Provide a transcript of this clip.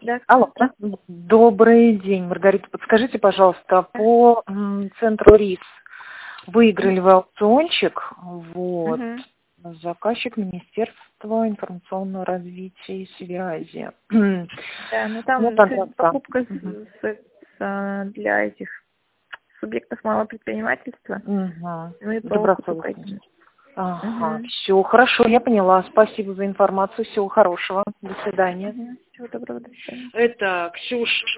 Да. Алло. Добрый день, Маргарита. Подскажите, пожалуйста, по центру РИС выиграли вы аукциончик? Вот. Мгм. Заказчик Министерства информационного развития и связи. Да, ну там Вот так. покупка для этих субъектов малого предпринимательства. Угу. Ну и по окупу Добросовестно. Ага, Мгм. все, хорошо, я поняла. Спасибо за информацию. Всего хорошего. До свидания. Всего доброго, до свидания. Это Ксюша.